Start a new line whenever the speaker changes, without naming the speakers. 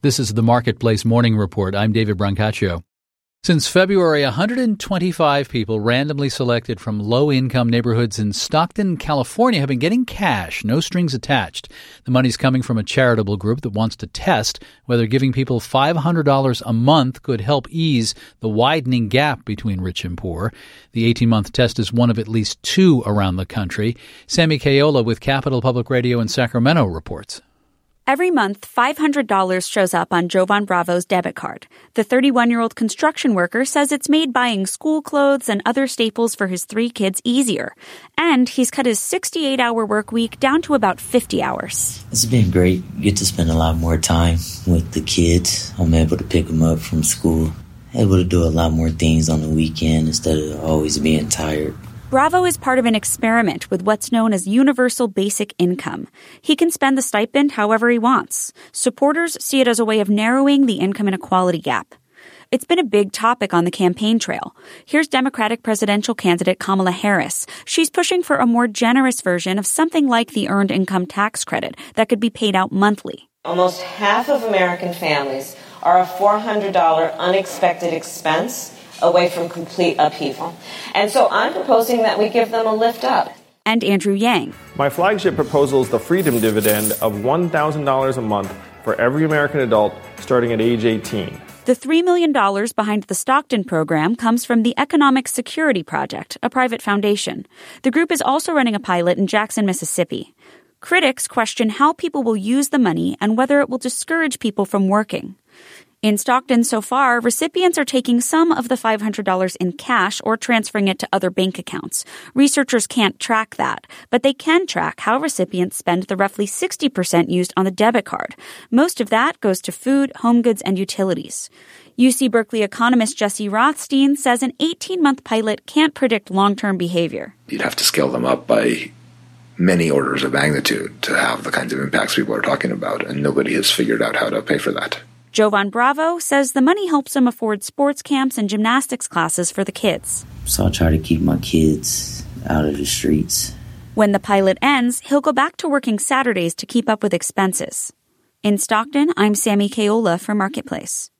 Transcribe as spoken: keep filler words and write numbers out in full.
This is the Marketplace Morning Report. I'm David Brancaccio. Since February, one hundred twenty-five people randomly selected from low-income neighborhoods in Stockton, California, have been getting cash, no strings attached. The money's coming from a charitable group that wants to test whether giving people five hundred dollars a month could help ease the widening gap between rich and poor. The eighteen-month test is one of at least two around the country. Sammy Cayola with Capital Public Radio in Sacramento reports.
Every month, five hundred dollars shows up on Jovan Bravo's debit card. The thirty-one-year-old construction worker says it's made buying school clothes and other staples for his three kids easier. And he's cut his sixty-eight hour work week down to about fifty hours.
It's been great. Get to spend a lot more time with the kids. I'm able to pick them up from school. Able to do a lot more things on the weekend instead of always being tired.
Bravo is part of an experiment with what's known as universal basic income. He can spend the stipend however he wants. Supporters see it as a way of narrowing the income inequality gap. It's been a big topic on the campaign trail. Here's Democratic presidential candidate Kamala Harris. She's pushing for a more generous version of something like the Earned Income Tax Credit that could be paid out monthly.
Almost half of American families are a four hundred dollars unexpected expense away from complete upheaval. And so I'm proposing that we give them a lift up.
And Andrew Yang.
My flagship proposal is the Freedom Dividend of one thousand dollars a month for every American adult starting at age eighteen.
The three million dollars behind the Stockton program comes from the Economic Security Project, a private foundation. The group is also running a pilot in Jackson, Mississippi. Critics question how people will use the money and whether it will discourage people from working. In Stockton so far, recipients are taking some of the five hundred dollars in cash or transferring it to other bank accounts. Researchers can't track that, but they can track how recipients spend the roughly sixty percent used on the debit card. Most of that goes to food, home goods, and utilities. U C Berkeley economist Jesse Rothstein says an eighteen-month pilot can't predict long-term behavior.
You'd have to scale them up by many orders of magnitude to have the kinds of impacts people are talking about, and nobody has figured out how to pay for that.
Jovan Bravo says the money helps him afford sports camps and gymnastics classes for the kids.
So I try to keep my kids out of the streets.
When the pilot ends, he'll go back to working Saturdays to keep up with expenses. In Stockton, I'm Sammy Cayola for Marketplace.